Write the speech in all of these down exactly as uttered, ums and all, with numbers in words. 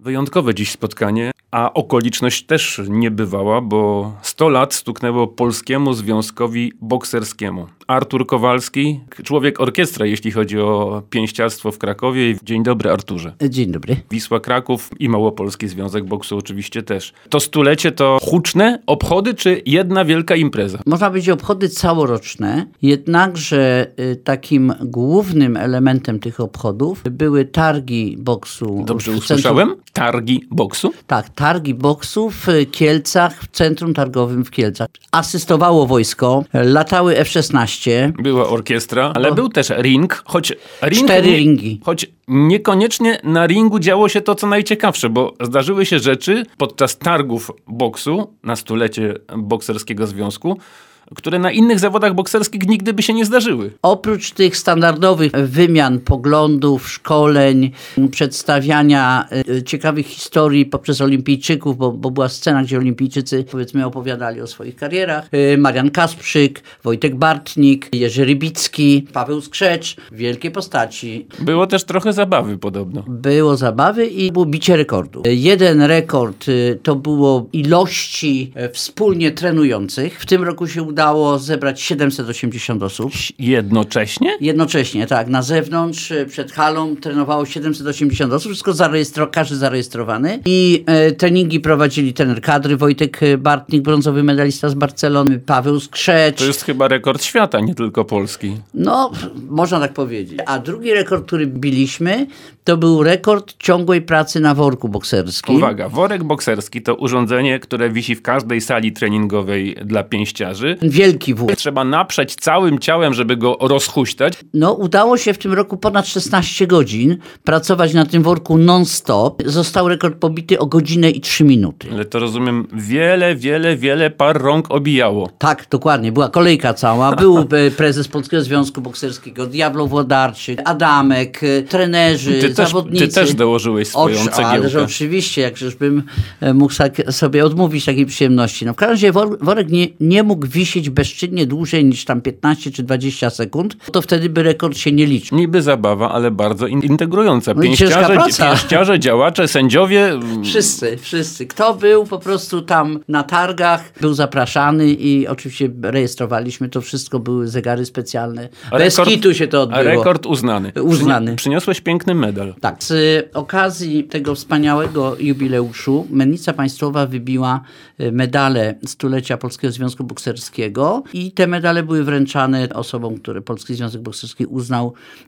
Wyjątkowe dziś spotkanie, a okoliczność też niebywała, bo sto lat stuknęło Polskiemu Związkowi Bokserskiemu. Artur Kowalski, człowiek orkiestra, jeśli chodzi o pięściarstwo w Krakowie. Dzień dobry, Arturze. Dzień dobry. Wisła Kraków i Małopolski Związek Boksu oczywiście też. To stulecie to huczne obchody, czy jedna wielka impreza? Można powiedzieć obchody całoroczne, jednakże takim głównym elementem tych obchodów były targi boksu. Dobrze usłyszałem? Centrum... Targi boksu? Tak, targi boksu w Kielcach, w Centrum Targowym w Kielcach. Asystowało wojsko, latały F szesnaście. Była orkiestra, ale Bo... był też ring, choć ring Cztery nie, ringi. Choć niekoniecznie na ringu działo się to, co najciekawsze, bo zdarzyły się rzeczy podczas targów boksu na stulecie Bokserskiego Związku, które na innych zawodach bokserskich nigdy by się nie zdarzyły. Oprócz tych standardowych wymian poglądów, szkoleń, przedstawiania y, ciekawych historii poprzez olimpijczyków, bo, bo była scena, gdzie olimpijczycy powiedzmy opowiadali o swoich karierach. Y, Marian Kasprzyk, Wojtek Bartnik, Jerzy Rybicki, Paweł Skrzecz. Wielkie postaci. Było też trochę zabawy podobno. Było zabawy i było bicie rekordów. Y, jeden rekord y, to było ilości y, wspólnie trenujących. W tym roku się udało zebrać siedemset osiemdziesiąt osób. Jednocześnie? Jednocześnie, tak. Na zewnątrz, przed halą trenowało siedemset osiemdziesiąt osób. Wszystko zarejestrowano, każdy zarejestrowany. I e, treningi prowadzili trener kadry Wojtek Bartnik, brązowy medalista z Barcelony, Paweł Skrzecz. To jest chyba rekord świata, nie tylko Polski. No, można tak powiedzieć. A drugi rekord, który biliśmy, to był rekord ciągłej pracy na worku bokserskim. Uwaga, worek bokserski to urządzenie, które wisi w każdej sali treningowej dla pięściarzy. Wielki wór. Trzeba naprzeć całym ciałem, żeby go rozhuśtać. No, udało się w tym roku ponad szesnaście godzin pracować na tym worku non-stop. Został rekord pobity o godzinę i trzy minuty. Ale to rozumiem, wiele, wiele, wiele par rąk obijało. Tak, dokładnie. Była kolejka cała. Był prezes Polskiego Związku Bokserskiego, Diablo Włodarczyk, Adamek, trenerzy, ty zawodnicy. Też, ty też dołożyłeś swoją Oczy, cegiełkę. Ależ oczywiście, jakżeś bym mógł sobie odmówić takiej przyjemności. No w każdym razie wor, worek nie, nie mógł wisieć bezczynnie dłużej niż tam piętnaście czy dwadzieścia sekund, to wtedy by rekord się nie liczył. Niby zabawa, ale bardzo in- integrująca. No Pięściarze, pięściarze, działacze, sędziowie. Wszyscy, wszyscy. Kto był po prostu tam na targach, był zapraszany i oczywiście rejestrowaliśmy to wszystko, były zegary specjalne. Bez kitu się to odbyło. Rekord uznany. Uznany. Przyni- przyniosłeś piękny medal. Tak. Z okazji tego wspaniałego jubileuszu Mennica Państwowa wybiła medale stulecia Polskiego Związku Bokserskiego i te medale były wręczane osobom, które Polski Związek Bokserski uznał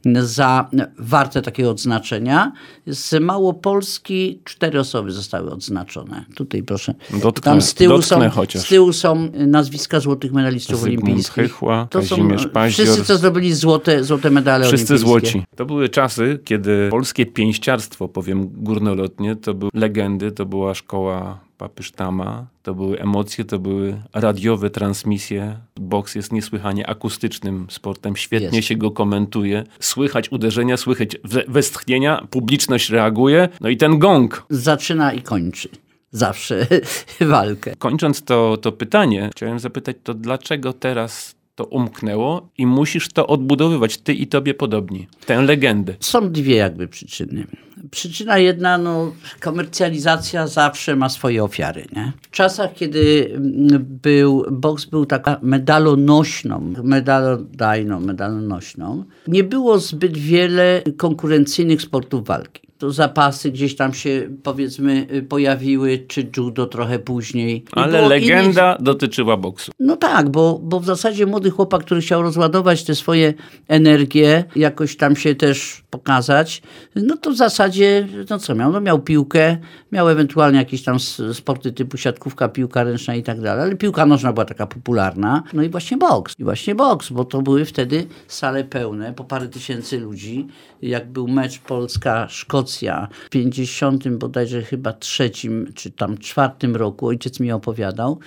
za warte takiego odznaczenia. Z Małopolski cztery osoby zostały odznaczone. Tutaj proszę. Dotknę, Tam z tyłu, dotknę są, chociaż. z tyłu są nazwiska złotych medalistów Zygmunt olimpijskich. Hychła, to są Kazimierz Paździor. wszyscy, co zdobyli złote, złote medale Wszyscy olimpijskie. złoci. To były czasy, kiedy polskie pięściarstwo, powiem górnolotnie, to były legendy, to była szkoła Papysztama, to były emocje, to były radiowe transmisje. Boks jest niesłychanie akustycznym sportem, świetnie jest. się go komentuje. Słychać uderzenia, słychać westchnienia, publiczność reaguje, no i ten gong. Zaczyna i kończy. Zawsze walkę. Kończąc to, to pytanie, chciałem zapytać, to dlaczego teraz to umknęło i musisz to odbudowywać, ty i tobie podobni, tę legendę? Są dwie jakby przyczyny. Przyczyna jedna, no komercjalizacja zawsze ma swoje ofiary, nie? W czasach, kiedy był, boks był taka medalonośną, medalodajną, medalonośną, nie było zbyt wiele konkurencyjnych sportów walki. To zapasy gdzieś tam się, powiedzmy, pojawiły, czy judo trochę później. Nie Ale legenda innych... dotyczyła boksu. No tak, bo, bo w zasadzie młody chłopak, który chciał rozładować te swoje energie, jakoś tam się też pokazać, no to w zasadzie, no co miał? No miał piłkę, miał ewentualnie jakieś tam sporty typu siatkówka, piłka ręczna i tak dalej, ale piłka nożna była taka popularna. No i właśnie boks. I właśnie boks, bo to były wtedy sale pełne, po parę tysięcy ludzi. Jak był mecz Polska-Szkocja w pięćdziesiątym bodajże chyba trzecim, czy tam czwartym roku, ojciec mi opowiadał,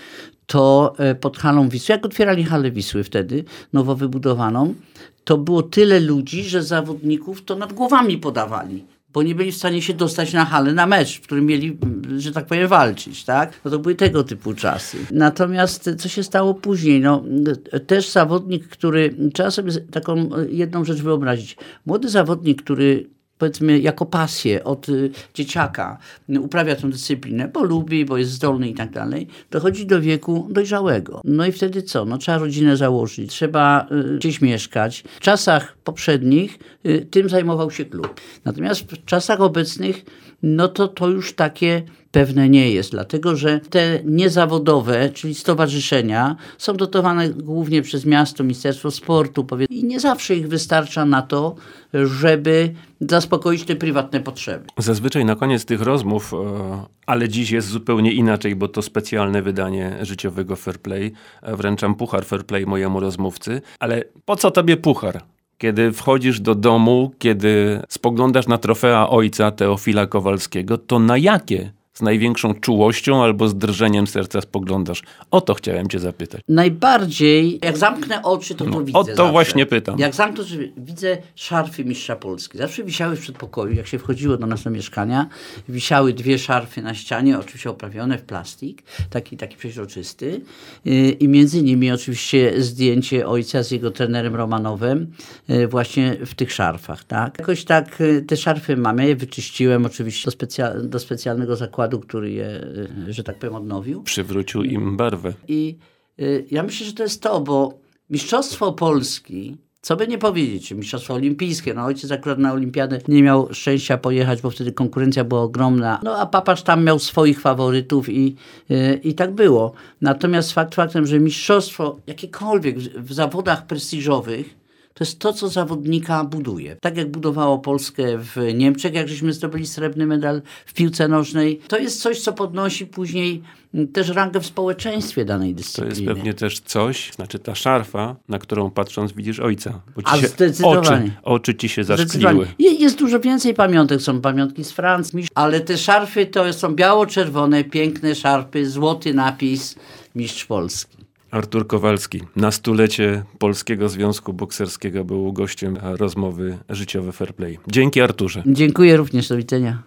to pod halą Wisły, jak otwierali halę Wisły wtedy, nowo wybudowaną, to było tyle ludzi, że zawodników to nad głowami podawali. Bo nie byli w stanie się dostać na halę, na mecz, w którym mieli, że tak powiem, walczyć, tak? No to były tego typu czasy. Natomiast co się stało później? No, też zawodnik, który, trzeba sobie taką jedną rzecz wyobrazić. Młody zawodnik, który powiedzmy jako pasję od y, dzieciaka uprawia tę dyscyplinę, bo lubi, bo jest zdolny i tak dalej, dochodzi do wieku dojrzałego. No i wtedy co? No trzeba rodzinę założyć, trzeba y, gdzieś mieszkać. W czasach poprzednich y, tym zajmował się klub. Natomiast w czasach obecnych no to to już takie pewne nie jest, dlatego że te niezawodowe, czyli stowarzyszenia są dotowane głównie przez miasto, Ministerstwo Sportu i nie zawsze ich wystarcza na to, żeby zaspokoić te prywatne potrzeby. Zazwyczaj na koniec tych rozmów, ale dziś jest zupełnie inaczej, bo to specjalne wydanie życiowego Fair Play. Wręczam puchar Fair Play mojemu rozmówcy. Ale po co tobie puchar? Kiedy wchodzisz do domu, kiedy spoglądasz na trofea ojca Teofila Kowalskiego, to na jakie z największą czułością albo z drżeniem serca spoglądasz? O to chciałem cię zapytać. Najbardziej, jak zamknę oczy, to to no, widzę O to zawsze. właśnie pytam. Jak zamknę oczy, widzę szarfy mistrza Polski. Zawsze wisiały w przedpokoju, jak się wchodziło do nas do mieszkania, wisiały dwie szarfy na ścianie, oczywiście oprawione w plastik, taki, taki przeźroczysty. I między nimi oczywiście zdjęcie ojca z jego trenerem Romanowem właśnie w tych szarfach. Tak? Jakoś tak te szarfy mamy, je wyczyściłem oczywiście do, specja- do specjalnego zakładu, który je, że tak powiem, odnowił. Przywrócił im barwę. I y, ja myślę, że to jest to, bo Mistrzostwo Polski, co by nie powiedzieć, Mistrzostwo Olimpijskie, no ojciec akurat na olimpiadę nie miał szczęścia pojechać, bo wtedy konkurencja była ogromna, no a papież tam miał swoich faworytów i, y, i tak było. Natomiast fakt faktem, że mistrzostwo jakiekolwiek w, w zawodach prestiżowych, to jest to, co zawodnika buduje. Tak jak budowało Polskę w Niemczech, jak żeśmy zdobyli srebrny medal w piłce nożnej. To jest coś, co podnosi później też rangę w społeczeństwie danej dyscypliny. To jest pewnie też coś, znaczy ta szarfa, na którą patrząc widzisz ojca. Bo ci A się zdecydowanie. Oczy, oczy ci się zaszkliły. Jest dużo więcej pamiątek. Są pamiątki z Francji, ale te szarfy to są biało-czerwone, piękne szarfy, złoty napis Mistrz Polski. Artur Kowalski na stulecie Polskiego Związku Bokserskiego był gościem rozmowy Życiowe Fair Play. Dzięki, Arturze. Dziękuję również, do widzenia.